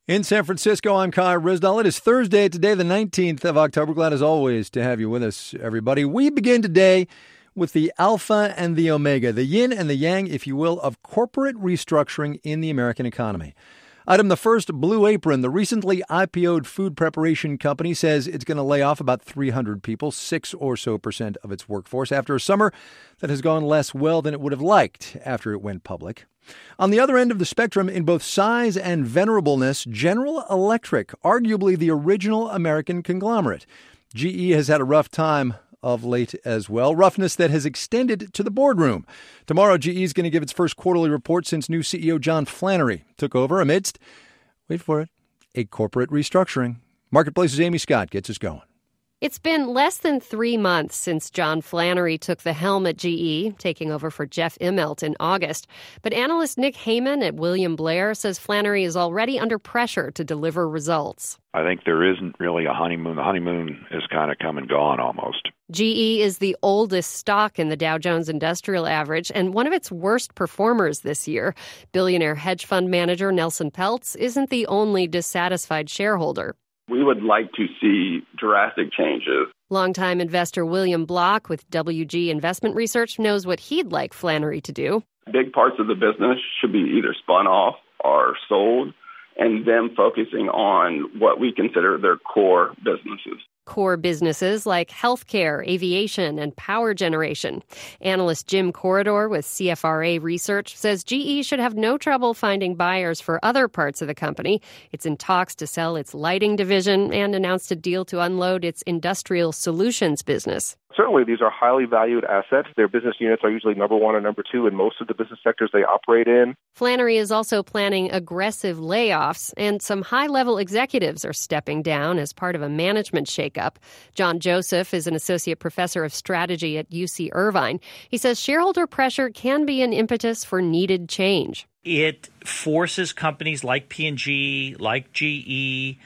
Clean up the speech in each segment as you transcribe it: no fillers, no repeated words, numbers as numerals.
In San Francisco, I'm Kai Ryssdal. It is Thursday today, the 19th of October. Glad as always to have you with us, everybody. We begin today with the alpha and the omega, the yin and the yang, if you will, of corporate restructuring in the American economy. Item the first, Blue Apron, the recently IPO'd food preparation company, says it's going to lay off about 300 people, 6% or so of its workforce, after a summer that has gone less well than it would have liked after it went public. On the other end of the spectrum, in both size and venerableness, General Electric, arguably the original American conglomerate. GE has had a rough time of late as well, roughness that has extended to the boardroom. Tomorrow, GE is going to give its first quarterly report since new CEO John Flannery took over amidst, wait for it, a corporate restructuring. Marketplace's Amy Scott gets us going. It's been less than 3 months since John Flannery took the helm at GE, taking over for Jeff Immelt in August. But analyst Nick Heyman at William Blair says Flannery is already under pressure to deliver results. I think there isn't really a honeymoon. The honeymoon is kind of come and gone almost. GE is the oldest stock in the Dow Jones Industrial Average and one of its worst performers this year. Billionaire hedge fund manager Nelson Peltz isn't the only dissatisfied shareholder. We would like to see drastic changes. Longtime investor William Block with WG Investment Research knows what he'd like Flannery to do. Big parts of the business should be either spun off or sold, and them focusing on what we consider their core businesses. Core businesses like healthcare, aviation, and power generation. Analyst Jim Corridor with CFRA Research says GE should have no trouble finding buyers for other parts of the company. It's in talks to sell its lighting division and announced a deal to unload its industrial solutions business. Certainly, these are highly valued assets. Their business units are usually number one or number two in most of the business sectors they operate in. Flannery is also planning aggressive layoffs, and some high-level executives are stepping down as part of a management shakeup. John Joseph is an associate professor of strategy at UC Irvine. He says shareholder pressure can be an impetus for needed change. It forces companies like P&G, like GE,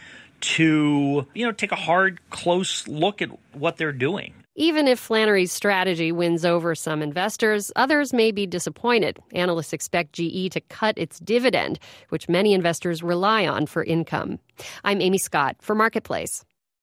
to, take a hard, close look at what they're doing. Even if Flannery's strategy wins over some investors, others may be disappointed. Analysts expect GE to cut its dividend, which many investors rely on for income. I'm Amy Scott for Marketplace.